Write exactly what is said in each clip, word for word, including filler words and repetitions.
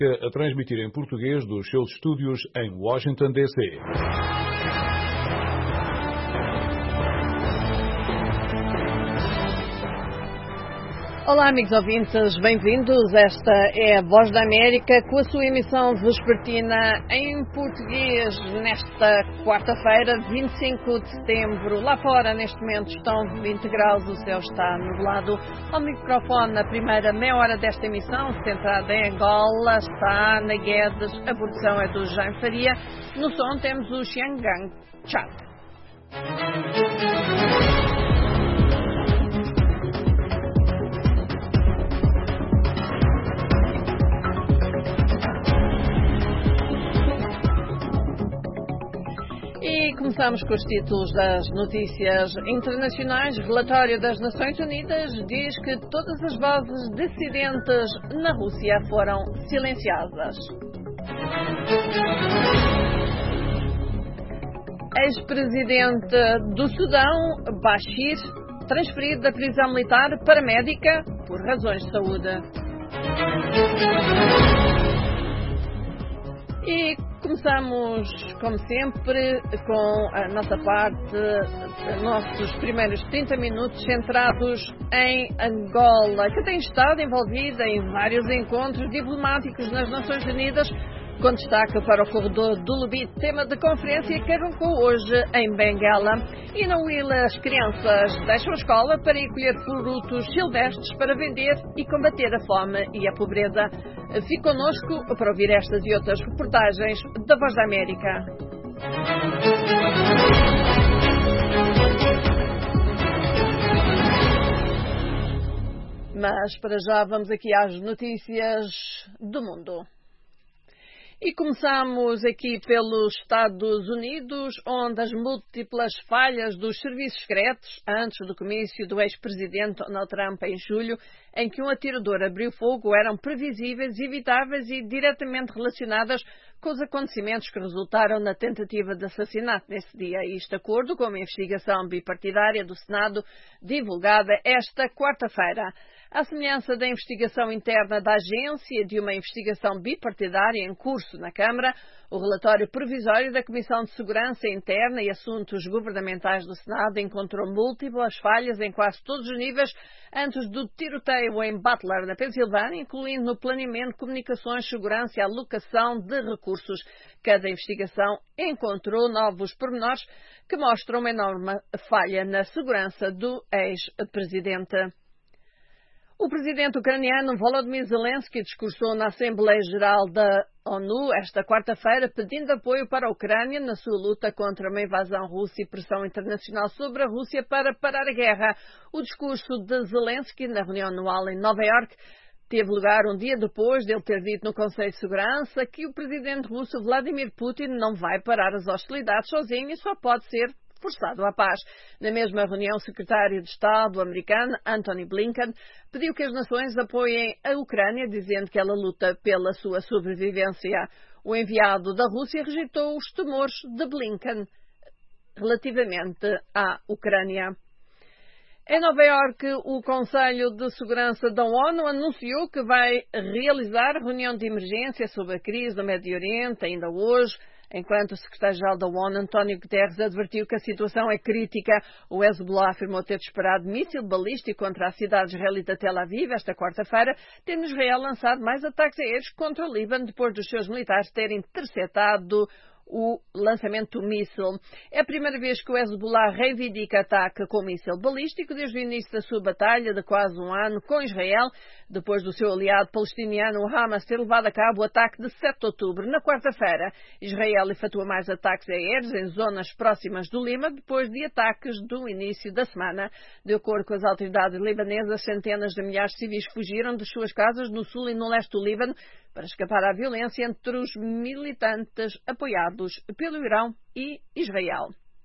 a transmitir em português dos seus estúdios em Washington, D C Olá, amigos ouvintes, bem-vindos. Esta é a Voz da América com a sua emissão vespertina em português nesta quarta-feira, vinte e cinco de setembro. Lá fora, neste momento, estão vinte graus, o céu está nublado. Ao microfone, na primeira meia hora desta emissão, centrada em Angola, está Ana Guedes, a produção é do Jaime Faria. No som temos o Xiangang Chat. E começamos com os títulos das notícias internacionais. Relatório das Nações Unidas diz que todas as vozes dissidentes na Rússia foram silenciadas. Ex-presidente do Sudão, Bashir, transferido da prisão militar para médica por razões de saúde. E começamos, como sempre, com a nossa parte, nossos primeiros trinta minutos centrados em Angola, que tem estado envolvida em vários encontros diplomáticos nas Nações Unidas, com destaque para o corredor do Lubito, tema de conferência que arrancou hoje em Benguela. E na Huila, as crianças deixam a escola para ir colher frutos silvestres para vender e combater a fome e a pobreza. Fique connosco para ouvir estas e outras reportagens da Voz da América. Mas para já vamos aqui às notícias do mundo. E começamos aqui pelos Estados Unidos, onde as múltiplas falhas dos serviços secretos, antes do comício do ex-presidente Donald Trump em julho, em que um atirador abriu fogo, eram previsíveis, evitáveis e diretamente relacionadas com os acontecimentos que resultaram na tentativa de assassinato nesse dia. Isto de acordo com uma investigação bipartidária do Senado divulgada esta quarta-feira. À semelhança da investigação interna da agência e de uma investigação bipartidária em curso na Câmara, o relatório provisório da Comissão de Segurança Interna e Assuntos Governamentais do Senado encontrou múltiplas falhas em quase todos os níveis antes do tiroteio em Butler, na Pensilvânia, incluindo no planeamento, comunicações, segurança e alocação de recursos. Cada investigação encontrou novos pormenores que mostram uma enorme falha na segurança do ex-presidente. O presidente ucraniano Volodymyr Zelensky discursou na Assembleia Geral da ONU esta quarta-feira pedindo apoio para a Ucrânia na sua luta contra uma invasão russa e pressão internacional sobre a Rússia para parar a guerra. O discurso de Zelensky na reunião anual em Nova Iorque teve lugar um dia depois de ele ter dito no Conselho de Segurança que o presidente russo Vladimir Putin não vai parar as hostilidades sozinho e só pode ser forçado à paz. Na mesma reunião, o secretário de Estado americano, Antony Blinken, pediu que as nações apoiem a Ucrânia, dizendo que ela luta pela sua sobrevivência. O enviado da Rússia rejeitou os temores de Blinken relativamente à Ucrânia. Em Nova Iorque, o Conselho de Segurança da ONU anunciou que vai realizar reunião de emergência sobre a crise do Médio Oriente ainda hoje, enquanto o secretário-geral da ONU, António Guterres, advertiu que a situação é crítica. O Hezbollah afirmou ter disparado míssil balístico contra a cidade israelita Tel Aviv esta quarta-feira, tendo Israel lançado mais ataques aéreos contra o Líbano depois dos seus militares terem interceptado o lançamento do míssil. É a primeira vez que o Hezbollah reivindica ataque com míssil balístico desde o início da sua batalha de quase um ano com Israel, depois do seu aliado palestiniano o Hamas ter levado a cabo o ataque de sete de outubro. Na quarta-feira, Israel efetua mais ataques aéreos em zonas próximas do Líbano, depois de ataques do início da semana. De acordo com as autoridades libanesas, centenas de milhares de civis fugiram de suas casas no sul e no leste do Líbano para escapar à violência entre os militantes apoiados pelo Irão e Israel.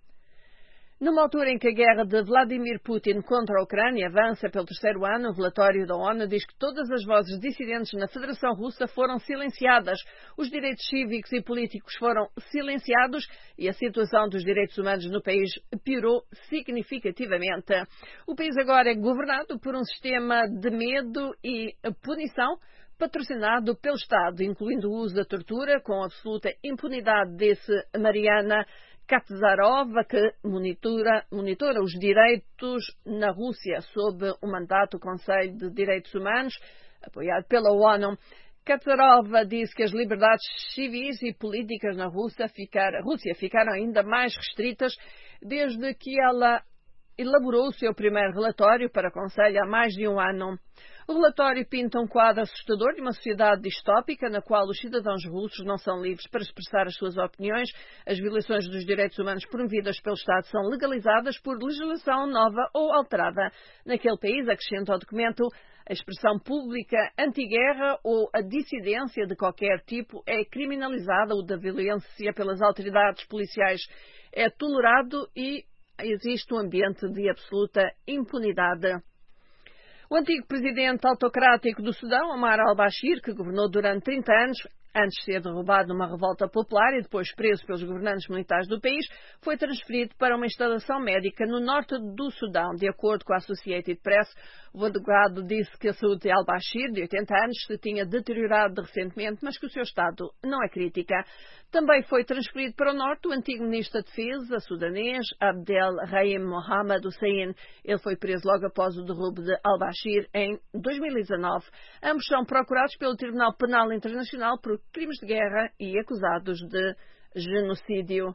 Numa altura em que a guerra de Vladimir Putin contra a Ucrânia avança pelo terceiro ano, o relatório da ONU diz que todas as vozes dissidentes na Federação Russa foram silenciadas, os direitos cívicos e políticos foram silenciados e a situação dos direitos humanos no país piorou significativamente. O país agora é governado por um sistema de medo e punição patrocinado pelo Estado, incluindo o uso da tortura, com absoluta impunidade, disse Mariana Katzarova, que monitora, monitora os direitos na Rússia sob o mandato do Conselho de Direitos Humanos, apoiado pela ONU. Katzarova disse que as liberdades civis e políticas na Rússia ficaram, Rússia ficaram ainda mais restritas desde que ela elaborou o seu primeiro relatório para o Conselho há mais de um ano. O relatório pinta um quadro assustador de uma sociedade distópica na qual os cidadãos russos não são livres para expressar as suas opiniões, as violações dos direitos humanos promovidas pelo Estado são legalizadas por legislação nova ou alterada. Naquele país, acrescenta o documento, a expressão pública anti-guerra ou a dissidência de qualquer tipo é criminalizada, o da violência pelas autoridades policiais é tolerado e existe um ambiente de absoluta impunidade. O antigo presidente autocrático do Sudão, Omar al-Bashir, que governou durante trinta anos, antes de ser derrubado numa revolta popular e depois preso pelos governantes militares do país, foi transferido para uma instalação médica no norte do Sudão. De acordo com a Associated Press, o advogado disse que a saúde de al-Bashir, de oitenta anos, se tinha deteriorado recentemente, mas que o seu estado não é crítica. Também foi transferido para o norte o antigo ministro da Defesa sudanês, Abdel Rahim Mohamed Hussein. Ele foi preso logo após o derrubo de al-Bashir em dois mil e dezanove. Ambos são procurados pelo Tribunal Penal Internacional por crimes de guerra e acusados de genocídio.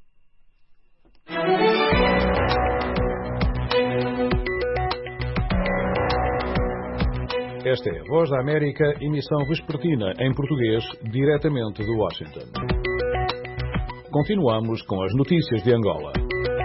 Esta é a Voz da América, emissão vespertina em português, diretamente de Washington. Continuamos com as notícias de Angola.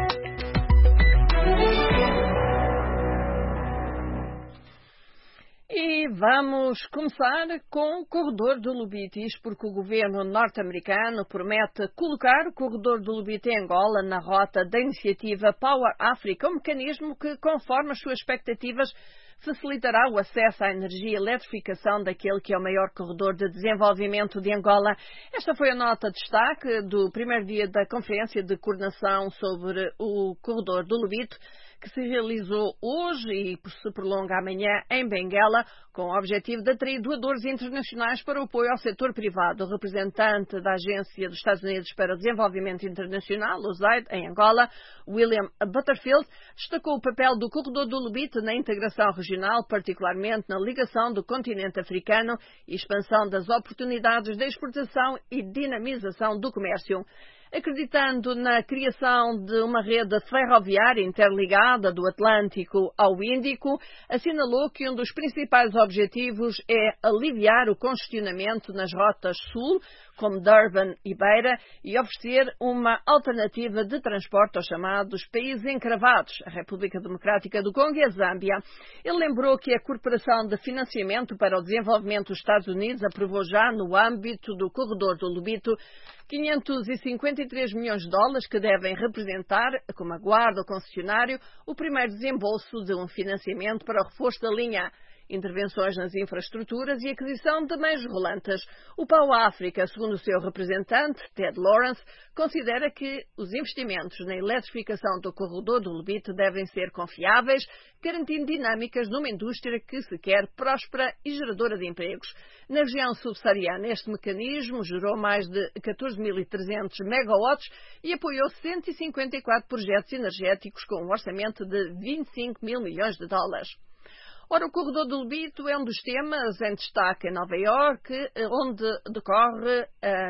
E vamos começar com o corredor do Lubito, isto porque o governo norte-americano promete colocar o corredor do Lubito em Angola na rota da iniciativa Power Africa, um mecanismo que, conforme as suas expectativas, facilitará o acesso à energia e eletrificação daquele que é o maior corredor de desenvolvimento de Angola. Esta foi a nota de destaque do primeiro dia da Conferência de Coordenação sobre o corredor do Lubito, que se realizou hoje e se prolonga amanhã em Benguela, com o objetivo de atrair doadores internacionais para o apoio ao setor privado. O representante da Agência dos Estados Unidos para o Desenvolvimento Internacional, o U S A I D, em Angola, William Butterfield, destacou o papel do corredor do Lubito na integração regional, particularmente na ligação do continente africano e expansão das oportunidades de exportação e dinamização do comércio. Acreditando na criação de uma rede ferroviária interligada do Atlântico ao Índico, assinalou que um dos principais objetivos é aliviar o congestionamento nas rotas sul, como Durban e Beira, e oferecer uma alternativa de transporte aos chamados países encravados, a República Democrática do Congo e a Zâmbia. Ele lembrou que a Corporação de Financiamento para o Desenvolvimento dos Estados Unidos aprovou já, no âmbito do corredor do Lubito, quinhentos e cinquenta e três milhões de dólares que devem representar, como aguarda o concessionário, o primeiro desembolso de um financiamento para o reforço da linha, intervenções nas infraestruturas e aquisição de meios rolantes. O P A U África, segundo o seu representante, Ted Lawrence, considera que os investimentos na eletrificação do corredor do Lubito devem ser confiáveis, garantindo dinâmicas numa indústria que se quer próspera e geradora de empregos. Na região subsaariana, este mecanismo gerou mais de catorze mil e trezentos megawatts e apoiou cento e cinquenta e quatro projetos energéticos com um orçamento de vinte e cinco mil milhões de dólares. Ora, o corredor do Lubito é um dos temas em destaque em Nova Iorque, onde decorre a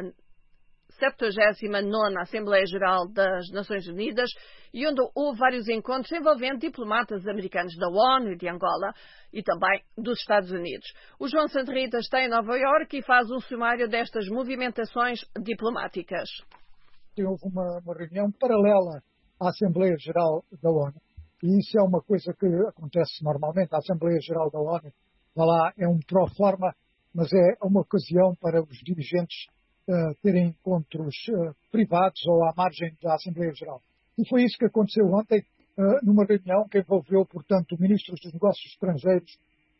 setenta e nona Assembleia Geral das Nações Unidas e onde houve vários encontros envolvendo diplomatas americanos da ONU e de Angola e também dos Estados Unidos. O João Santa Rita está em Nova Iorque e faz um sumário destas movimentações diplomáticas. Houve uma, uma reunião paralela à Assembleia Geral da ONU. E isso é uma coisa que acontece normalmente. A Assembleia Geral da ONU, lá é um pró-forma, mas é uma ocasião para os dirigentes uh, terem encontros uh, privados ou à margem da Assembleia Geral. E foi isso que aconteceu ontem, uh, numa reunião que envolveu, portanto, ministros dos negócios estrangeiros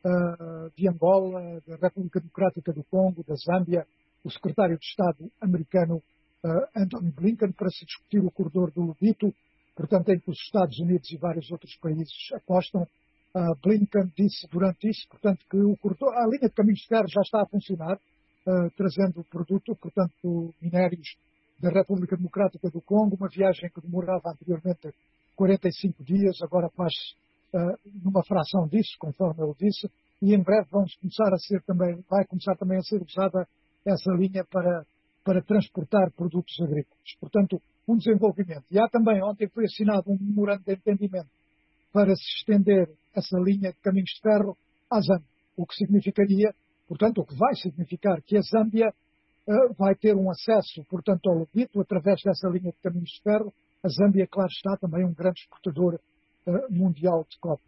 uh, de Angola, da República Democrática do Congo, da Zâmbia, o secretário de Estado americano uh, Anthony Blinken, para se discutir o corredor do Lubito, portanto, em que os Estados Unidos e vários outros países apostam, Uh, Blinken disse durante isso, portanto, que o corredor, a linha de caminhos de ferro já está a funcionar, uh, trazendo produto, portanto, minérios da República Democrática do Congo, uma viagem que demorava anteriormente quarenta e cinco dias, agora faz uh, numa fração disso, conforme ele disse, e em breve vamos começar a ser também, vai começar também a ser usada essa linha para, para transportar produtos agrícolas. Portanto, um desenvolvimento. E há também, ontem foi assinado um memorando de entendimento para se estender essa linha de caminhos de ferro à Zâmbia, o que significaria, portanto, o que vai significar que a Zâmbia uh, vai ter um acesso, portanto, ao Lobito, através dessa linha de caminhos de ferro. A Zâmbia, claro está, também um grande exportador uh, mundial de cobre.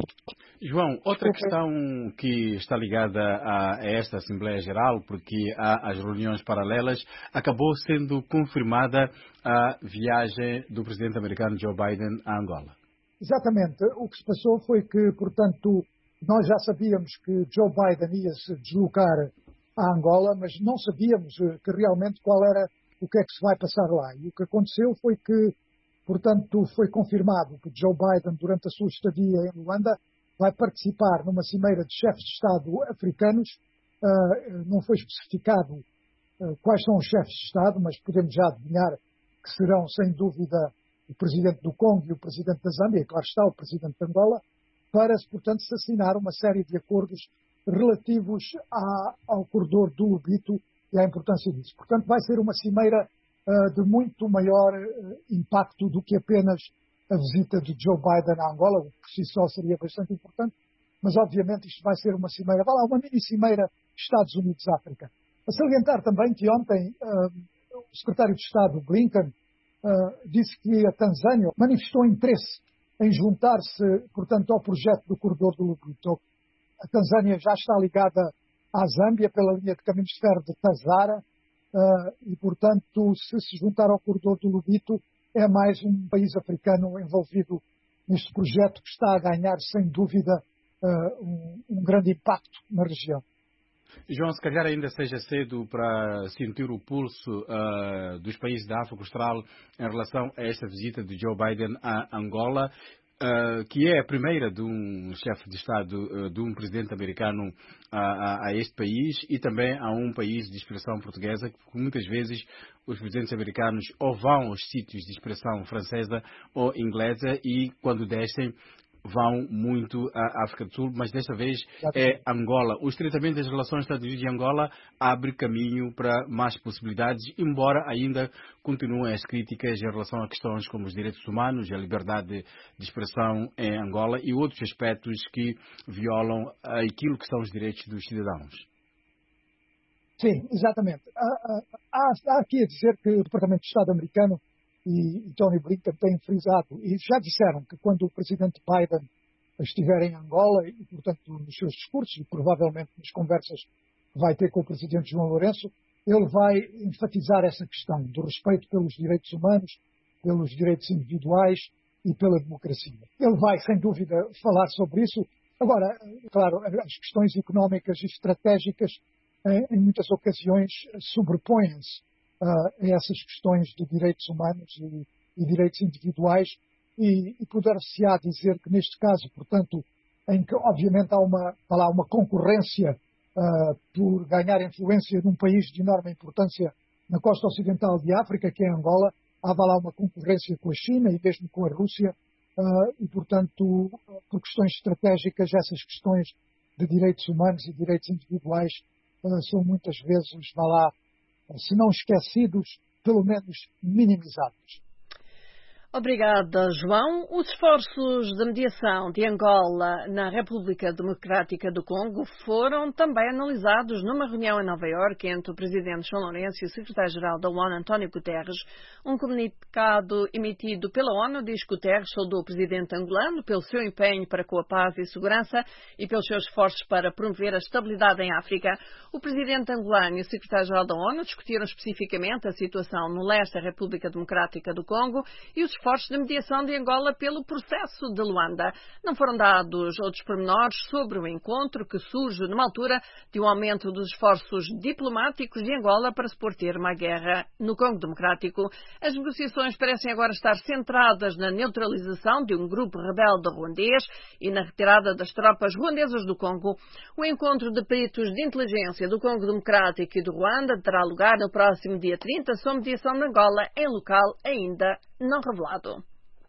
João, outra questão que está ligada a, a esta Assembleia Geral, porque há as reuniões paralelas, acabou sendo confirmada a viagem do presidente americano Joe Biden a Angola. Exatamente. O que se passou foi que, portanto, nós já sabíamos que Joe Biden ia se deslocar a Angola, mas não sabíamos que realmente qual era o que é que se vai passar lá. E o que aconteceu foi que, portanto, foi confirmado que Joe Biden, durante a sua estadia em Luanda, vai participar numa cimeira de chefes de Estado africanos. Uh, não foi especificado uh, quais são os chefes de Estado, mas podemos já adivinhar que serão, sem dúvida, o presidente do Congo e o presidente da Zâmbia, e claro está, o presidente de Angola, para, portanto, se assinar uma série de acordos relativos à, ao corredor do Lobito e à importância disso. Portanto, vai ser uma cimeira uh, de muito maior uh, impacto do que apenas a visita de Joe Biden à Angola, o que por si só seria bastante importante, mas obviamente isto vai ser uma cimeira, vai lá, uma mini-cimeira Estados Unidos-África. A salientar também que ontem uh, o secretário de Estado, Blinken, uh, disse que a Tanzânia manifestou interesse em juntar-se, portanto, ao projeto do corredor do Lobito. A Tanzânia já está ligada à Zâmbia pela linha de caminhos de ferro de Tazara uh, e, portanto, se se juntar ao corredor do Lobito, é mais um país africano envolvido neste projeto que está a ganhar, sem dúvida, uh, um, um grande impacto na região. João, se calhar ainda seja cedo para sentir o pulso uh, dos países da África Austral em relação a esta visita de Joe Biden a Angola, uh, que é a primeira de um chefe de Estado, uh, de um presidente americano a, a, a este país e também a um país de expressão portuguesa, porque muitas vezes os presidentes americanos ou vão aos sítios de expressão francesa ou inglesa e quando descem vão muito à África do Sul, mas desta vez é Angola. O estreitamento das relações Estados Unidos e Angola abre caminho para mais possibilidades, embora ainda continuem as críticas em relação a questões como os direitos humanos, a liberdade de expressão em Angola e outros aspectos que violam aquilo que são os direitos dos cidadãos. Sim, exatamente. Há, há, há aqui a dizer que o Departamento de Estado americano e Tony Blinken têm frisado, e já disseram que quando o presidente Biden estiver em Angola, e portanto nos seus discursos, e provavelmente nas conversas que vai ter com o presidente João Lourenço, ele vai enfatizar essa questão do respeito pelos direitos humanos, pelos direitos individuais e pela democracia. Ele vai, sem dúvida, falar sobre isso. Agora, claro, as questões económicas e estratégicas, em muitas ocasiões, sobrepõem-se Uh, essas questões de direitos humanos e, e direitos individuais e, e poder-se-á dizer que neste caso, portanto, em que obviamente há uma, há lá uma concorrência uh, por ganhar influência num país de enorme importância na costa ocidental de África, que é Angola, há lá uma concorrência com a China e mesmo com a Rússia uh, e, portanto, por questões estratégicas, essas questões de direitos humanos e direitos individuais uh, são muitas vezes, vá lá, se não esquecidos, pelo menos minimizados. Obrigada, João. Os esforços de mediação de Angola na República Democrática do Congo foram também analisados numa reunião em Nova Iorque entre o presidente João Lourenço e o secretário-geral da ONU, António Guterres. Um comunicado emitido pela ONU diz que Guterres saudou o presidente angolano pelo seu empenho para com a paz e segurança e pelos seus esforços para promover a estabilidade em África. O presidente angolano e o secretário-geral da ONU discutiram especificamente a situação no leste da República Democrática do Congo e os esforços esforços de mediação de Angola pelo processo de Luanda. Não foram dados outros pormenores sobre o encontro, que surge numa altura de um aumento dos esforços diplomáticos de Angola para se pôr termo à guerra no Congo Democrático. As negociações parecem agora estar centradas na neutralização de um grupo rebelde ruandês e na retirada das tropas ruandesas do Congo. O encontro de peritos de inteligência do Congo Democrático e do Ruanda terá lugar no próximo dia trinta, sob mediação de Angola, em local ainda não revelado.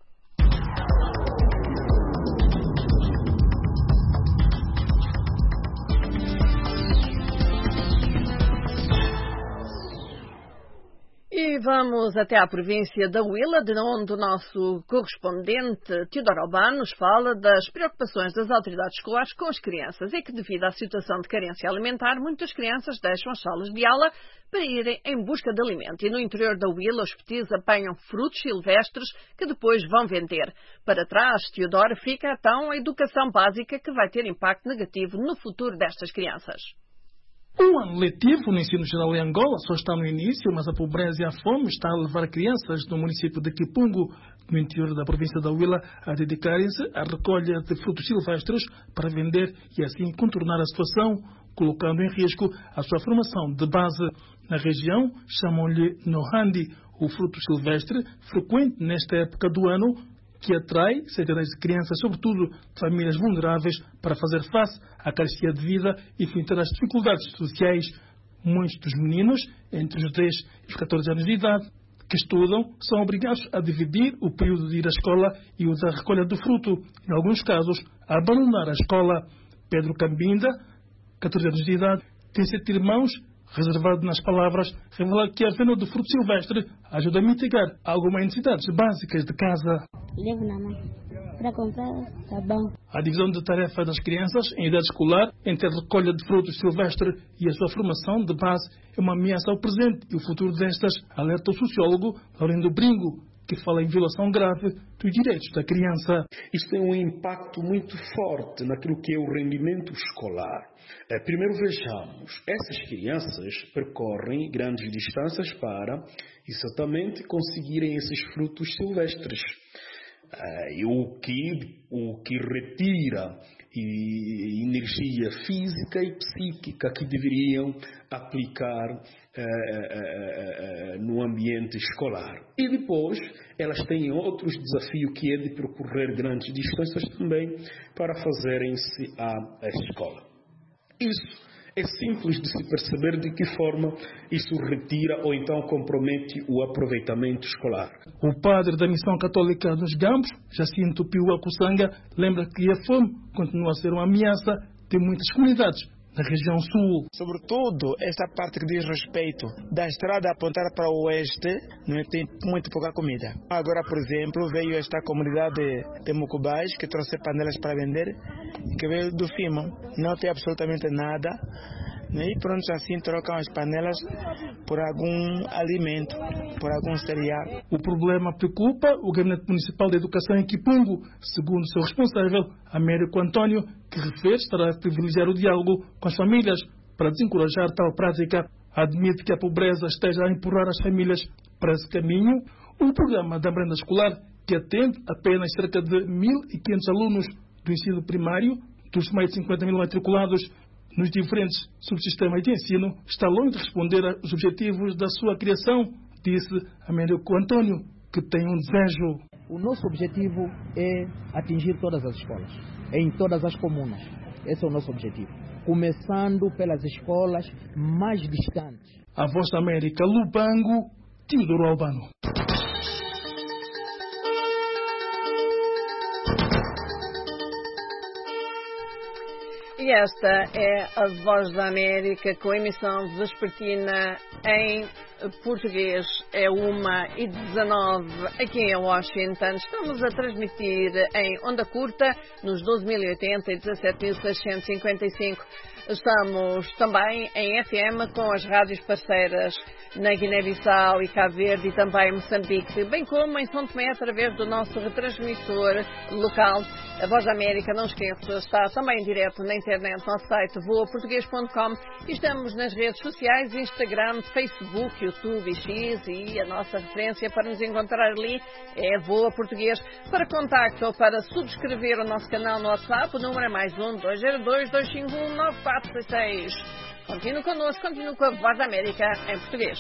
E vamos até à província da Huila, de onde o nosso correspondente Teodoro Albano nos fala das preocupações das autoridades escolares com as crianças e que, devido à situação de carência alimentar, muitas crianças deixam as salas de aula para irem em busca de alimento. E no interior da Huila, os petis apanham frutos silvestres que depois vão vender. Para trás, Teodoro, fica então a educação básica, que vai ter impacto negativo no futuro destas crianças. O ano letivo no ensino geral em Angola só está no início, mas a pobreza e a fome está a levar crianças do município de Kipungo, no interior da província da Huila, a dedicarem-se à recolha de frutos silvestres para vender e assim contornar a situação, colocando em risco a sua formação de base. Na região, chamam-lhe nohandi, o fruto silvestre frequente nesta época do ano, que atrai centenas de crianças, sobretudo de famílias vulneráveis, para fazer face à carestia de vida e enfrentar as dificuldades sociais. Muitos dos meninos, entre os dez e os catorze anos de idade, que estudam, são obrigados a dividir o período de ir à escola e o da recolha do fruto, em alguns casos, a abandonar a escola. Pedro Cambinda, catorze anos de idade, tem sete irmãos. Reservado nas palavras, revela que a venda do fruto silvestre ajuda a mitigar algumas necessidades básicas de casa. Levo na mão para comprar, tá bom. A divisão de tarefa das crianças em idade escolar entre a recolha de frutos silvestres e a sua formação de base é uma ameaça ao presente e o futuro destas, alerta o sociólogo Laurindo Bringo, que fala em violação grave dos direitos da criança. Isso tem um impacto muito forte naquilo que é o rendimento escolar. Primeiro vejamos, essas crianças percorrem grandes distâncias para exatamente conseguirem esses frutos silvestres. E o que, o que retira energia física e psíquica que deveriam aplicar eh, eh, eh, no ambiente escolar. E depois elas têm outros desafios, que é de percorrer grandes distâncias também para fazerem-se à, à escola. Isso é simples de se perceber de que forma isso retira ou então compromete o aproveitamento escolar. O padre da Missão Católica dos Gambos, Jacinto Pio Acussanga, lembra que a fome continua a ser uma ameaça de muitas comunidades na região sul. Sobretudo, esta parte que diz respeito da estrada a apontar para o oeste, não tem muito pouca comida. Agora, por exemplo, veio esta comunidade de Mucubais, que trouxe panelas para vender, que veio do Fimo, não tem absolutamente nada. E pronto, assim trocam as panelas por algum alimento, por algum cereal. O problema preocupa o Gabinete Municipal de Educação em Kipungo, segundo o seu responsável, Américo Antônio, que refere estar a privilegiar o diálogo com as famílias para desencorajar tal prática. Admite que a pobreza esteja a empurrar as famílias para esse caminho. O programa da merenda escolar, que atende apenas cerca de mil e quinhentos alunos do ensino primário, dos mais de cinquenta mil matriculados nos diferentes subsistemas de ensino, está longe de responder aos objetivos da sua criação, disse Américo Antônio, que tem um desejo. O nosso objetivo é atingir todas as escolas, em todas as comunas. Esse é o nosso objetivo. Começando pelas escolas mais distantes. A Voz da América, Lubango, Teodoro Albano. E esta é a Voz da América, com emissão vespertina em português. É uma e dezanove aqui em Washington. Estamos a transmitir em onda curta nos doze mil e oitenta e dezassete mil seiscentos e cinquenta e cinco. Estamos também em F M com as rádios parceiras na Guiné-Bissau e Cabo Verde e também em Moçambique, bem como em São Tomé através do nosso retransmissor local. A Voz da América, não esqueça, está também em direto na internet, no nosso site voa português ponto com, e estamos nas redes sociais, Instagram, Facebook, YouTube e X, e a nossa referência para nos encontrar ali é Voa Português. Para contacto ou para subscrever o nosso canal no WhatsApp, o número é mais um, dois zero dois, dois cinco um, nove quatro seis seis. Continue connosco, continue com a Voz da América em português.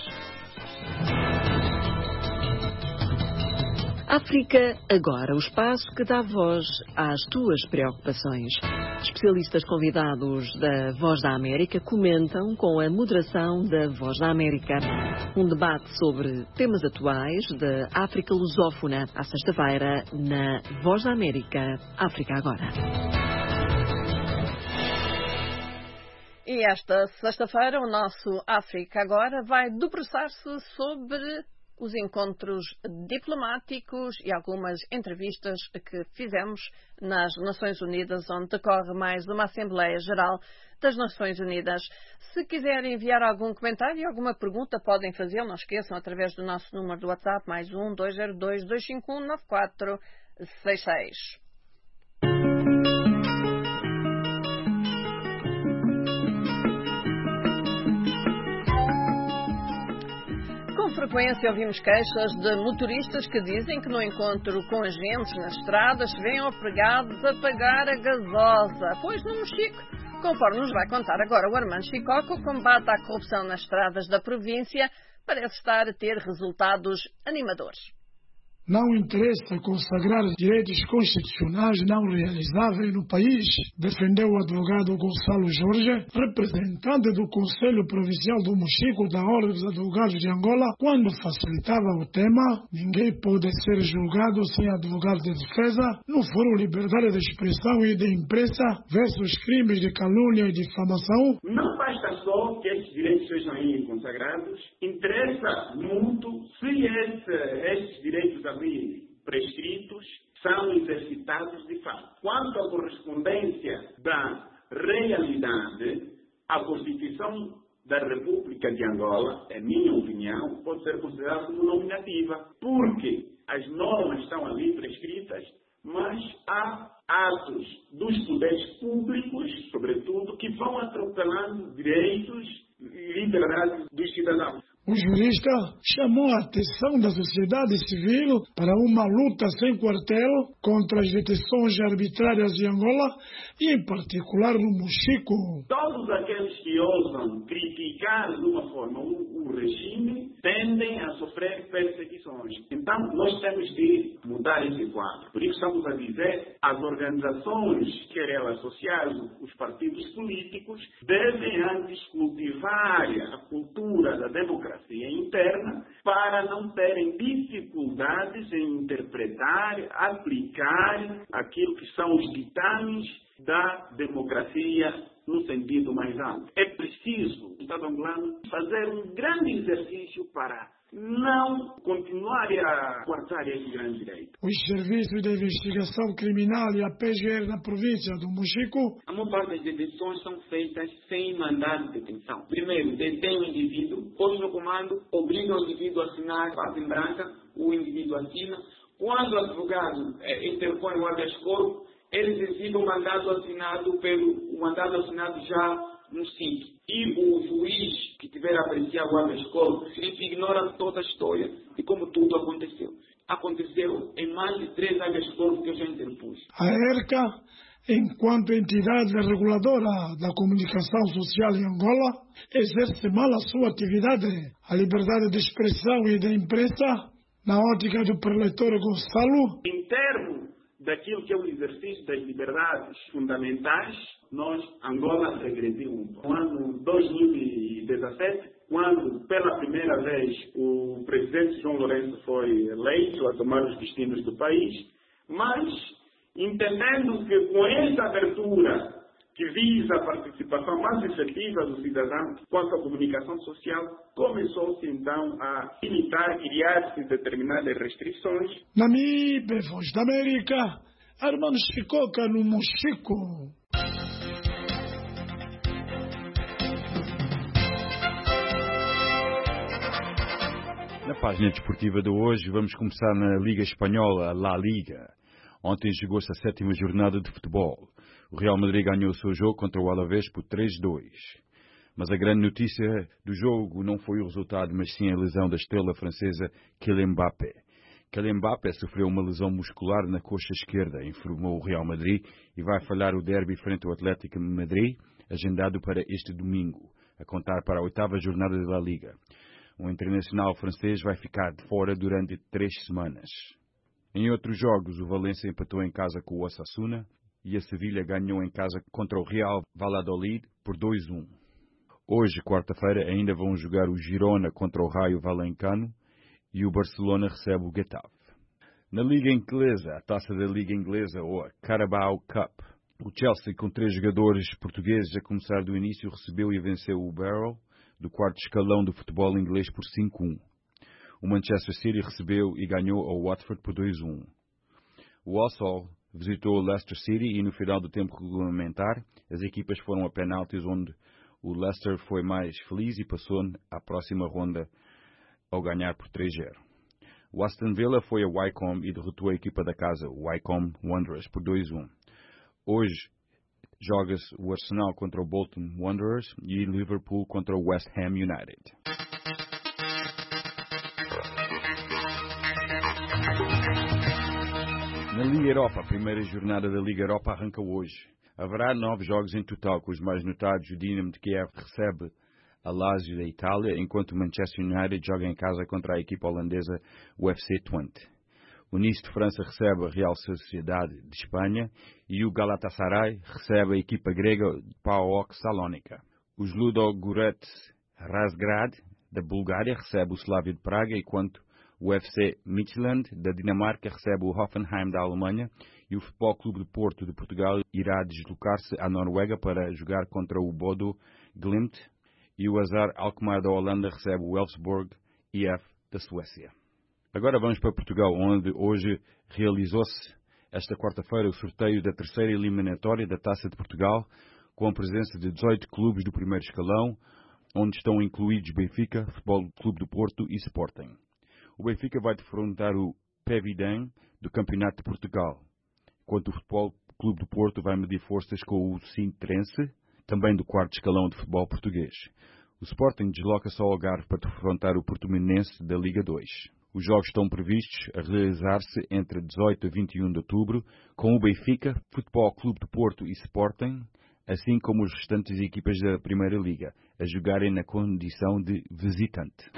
África Agora, o espaço que dá voz às tuas preocupações. Especialistas convidados da Voz da América comentam com a moderação da Voz da América. Um debate sobre temas atuais da África lusófona, à sexta-feira, na Voz da América, África Agora. E esta sexta-feira, o nosso África Agora vai debruçar-se sobre os encontros diplomáticos e algumas entrevistas que fizemos nas Nações Unidas, onde decorre mais uma Assembleia Geral das Nações Unidas. Se quiserem enviar algum comentário e alguma pergunta, podem fazê-lo. Não esqueçam, através do nosso número do WhatsApp, mais um, dois zero dois, dois cinco um, nove quatro seis seis. Com frequência ouvimos queixas de motoristas que dizem que no encontro com agentes nas estradas se veem obrigados a pagar a gasosa. Pois no Mochico, conforme nos vai contar agora o Armando Chicoco, o combate à corrupção nas estradas da província parece estar a ter resultados animadores. Não interessa consagrar direitos constitucionais não realizáveis no país, defendeu o advogado Gonçalo Jorge, representante do Conselho Provincial do Mochico da Ordem dos Advogados de Angola, quando facilitava o tema "Ninguém pode ser julgado sem advogado de defesa" no Fórum Liberdade de Expressão e de Imprensa versus crimes de calúnia e difamação. Não basta só que esses direitos sejam aí consagrados, interessa muito se esse, esses direitos ali prescritos são exercitados de fato. Quanto à correspondência da realidade, a Constituição da República de Angola, em minha opinião, pode ser considerada como nominativa, porque as normas estão ali prescritas, mas há atos dos poderes públicos, sobretudo, que vão atropelando direitos e liberdades dos cidadãos. O jurista chamou a atenção da sociedade civil para uma luta sem quartel contra as detenções arbitrárias de Angola e, em particular, no Mochico. Todos aqueles que ousam criticar de uma forma o, o regime tendem a sofrer perseguições. Então, nós temos de mudar esse quadro. Por isso, estamos a dizer, as organizações, quer elas sociais, os partidos políticos, devem antes cultivar a cultura da democracia interna para não terem dificuldades em interpretar, aplicar aquilo que são os ditames da democracia no sentido mais amplo. É preciso, o Estado angolano, fazer um grande exercício para não continuar a cortar esse grande direito. Os serviços de investigação criminal e a P G R na província do Mochico. A maior parte das detenções são feitas sem mandado de detenção. Primeiro, detém o indivíduo, põe no comando, obriga o indivíduo a assinar parte em branca, o indivíduo assina. Quando o advogado é, interpõe o habeas corpus, eles exigem o mandado assinado pelo o mandado assinado já no S I C. E o juiz que tiver a apreciar o habeas corpus ignora toda a história de como tudo aconteceu. Aconteceu em mais de três habeas corpus que eu já interpus. A ERCA, enquanto entidade reguladora da comunicação social em Angola, exerce mal a sua atividade. A liberdade de expressão e de imprensa, na ótica do preletor Gonçalo. Em termos daquilo que é o exercício das liberdades fundamentais, nós, Angola, regrediu um pouco. No ano dois mil e dezassete, quando pela primeira vez o presidente João Lourenço foi eleito a tomar os destinos do país, mas entendendo que com essa abertura que visa a participação mais efetiva do cidadão quanto à comunicação social, começou-se então a limitar, criar-se determinadas restrições. Namibe, Voz da América, Armando Chicoco no Mochico. Na página desportiva de hoje, vamos começar na Liga Espanhola, a La Liga. Ontem chegou-se a sétima jornada de futebol. O Real Madrid ganhou o seu jogo contra o Alavés por três a dois. Mas a grande notícia do jogo não foi o resultado, mas sim a lesão da estrela francesa Kylian Mbappé. Kylian Mbappé sofreu uma lesão muscular na coxa esquerda, informou o Real Madrid, e vai falhar o derby frente ao Atlético de Madrid, agendado para este domingo, a contar para a oitava jornada da Liga. O internacional francês vai ficar de fora durante três semanas. Em outros jogos, o Valência empatou em casa com o Osasuna e a Sevilha ganhou em casa contra o Real Valladolid por dois a um. Hoje, quarta-feira, ainda vão jogar o Girona contra o Raio Vallecano e o Barcelona recebe o Getafe. Na Liga Inglesa, a taça da Liga Inglesa, ou a Carabao Cup, o Chelsea, com três jogadores portugueses a começar do início, recebeu e venceu o Barrow, do quarto escalão do futebol inglês, por cinco a um. O Manchester City recebeu e ganhou ao Watford por dois a um. O Walsall visitou o Leicester City e no final do tempo regulamentar as equipas foram a penaltis, onde o Leicester foi mais feliz e passou à próxima ronda ao ganhar por três a zero. O Aston Villa foi a Wycombe e derrotou a equipa da casa, o Wycombe Wanderers, por dois a um. Hoje joga-se o Arsenal contra o Bolton Wanderers e Liverpool contra o West Ham United. Na Liga Europa, a primeira jornada da Liga Europa arranca hoje. Haverá nove jogos em total, com os mais notados: o Dinamo de Kiev recebe a Lazio da Itália, enquanto o Manchester United joga em casa contra a equipa holandesa U F C vinte. O Nice de França recebe a Real Sociedade de Espanha e o Galatasaray recebe a equipa grega PAOK Salónica. Os Ludogorets Razgrad da Bulgária recebe o Slavia de Praga, enquanto o U F C Midtjylland da Dinamarca recebe o Hoffenheim da Alemanha e o Futebol Clube de Porto de Portugal irá deslocar-se à Noruega para jogar contra o Bodo Glimt e o Azar Alkmaar da Holanda recebe o Elfsborg I F da Suécia. Agora vamos para Portugal, onde hoje realizou-se, esta quarta-feira, o sorteio da terceira eliminatória da Taça de Portugal, com a presença de dezoito clubes do primeiro escalão, onde estão incluídos Benfica, Futebol Clube do Porto e Sporting. O Benfica vai defrontar o Pevidem do Campeonato de Portugal, enquanto o Futebol Clube do Porto vai medir forças com o Sintrense, também do quarto escalão de futebol português. O Sporting desloca-se ao Algarve para defrontar o Portimonense da Liga dois. Os jogos estão previstos a realizar-se entre dezoito a vinte e um de outubro, com o Benfica, Futebol Clube do Porto e Sporting, assim como as restantes equipas da Primeira Liga, a jogarem na condição de visitante.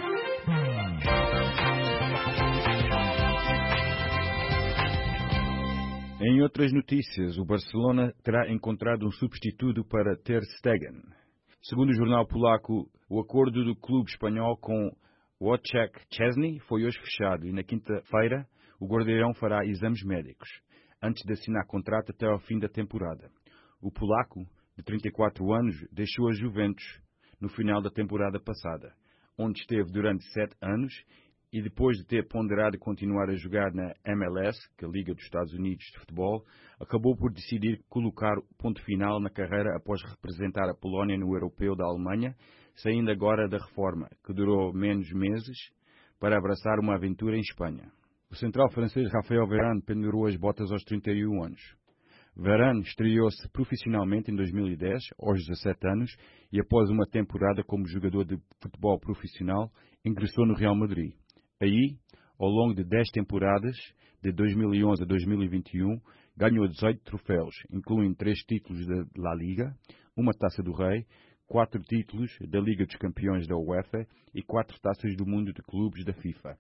Em outras notícias, o Barcelona terá encontrado um substituto para Ter Stegen. Segundo o jornal polaco, o acordo do clube espanhol com Wojciech Szczesny foi hoje fechado e na quinta-feira o guardião fará exames médicos, antes de assinar contrato até ao fim da temporada. O polaco, de trinta e quatro anos, deixou a Juventus no final da temporada passada, onde esteve durante sete anos, e depois de ter ponderado continuar a jogar na M L S, que é a Liga dos Estados Unidos de Futebol, acabou por decidir colocar ponto final na carreira após representar a Polónia no Europeu da Alemanha, saindo agora da reforma, que durou menos meses, para abraçar uma aventura em Espanha. O central francês Raphaël Varane pendurou as botas aos trinta e um anos. Varane estreou-se profissionalmente em dois mil e dez, aos dezassete anos, e após uma temporada como jogador de futebol profissional, ingressou no Real Madrid. Aí, ao longo de dez temporadas, de dois mil e onze a dois mil e vinte e um, ganhou dezoito troféus, incluindo três títulos da La Liga, uma Taça do Rei, quatro títulos da Liga dos Campeões da UEFA e quatro Taças do Mundo de Clubes da FIFA.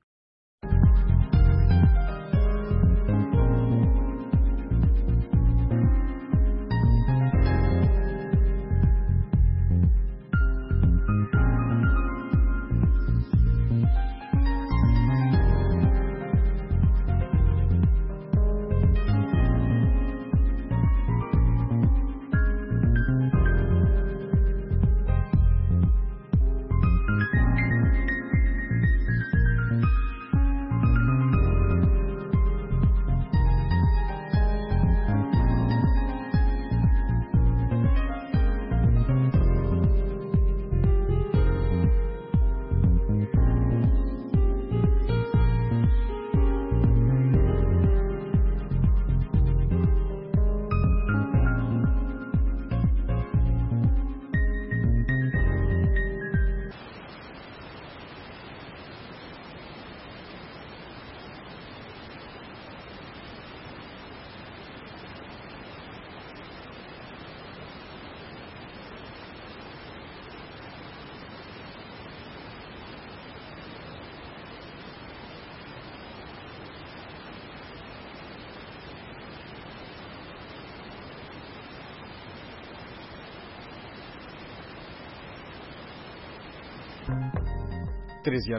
treze